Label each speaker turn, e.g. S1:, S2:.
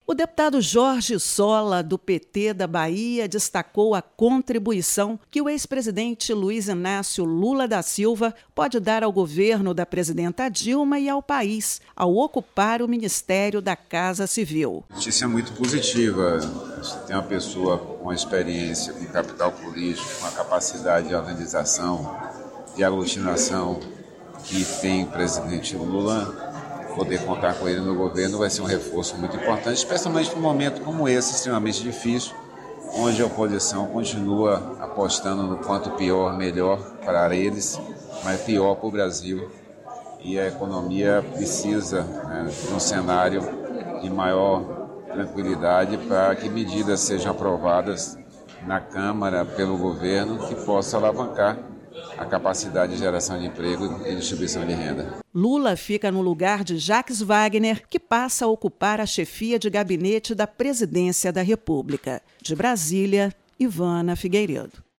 S1: O deputado Jorge Sola, do PT da Bahia, destacou a contribuição que o ex-presidente Luiz Inácio Lula da Silva pode dar ao governo da presidenta Dilma e ao país, ao ocupar o Ministério da Casa Civil.
S2: Notícia muito positiva. Tem uma pessoa com experiência, com capital político, com a capacidade de organização, de aglutinação que tem o presidente Lula. Poder contar com ele no governo vai ser um reforço muito importante, especialmente num momento como esse, extremamente difícil, onde a oposição continua apostando no quanto pior, melhor para eles, mas pior para o Brasil. E a economia precisa, de um cenário de maior tranquilidade para que medidas sejam aprovadas na Câmara pelo governo que possa alavancar a capacidade de geração de emprego e distribuição de renda.
S1: Lula fica no lugar de Jacques Wagner, que passa a ocupar a chefia de gabinete da Presidência da República. De Brasília, Ivana Figueiredo.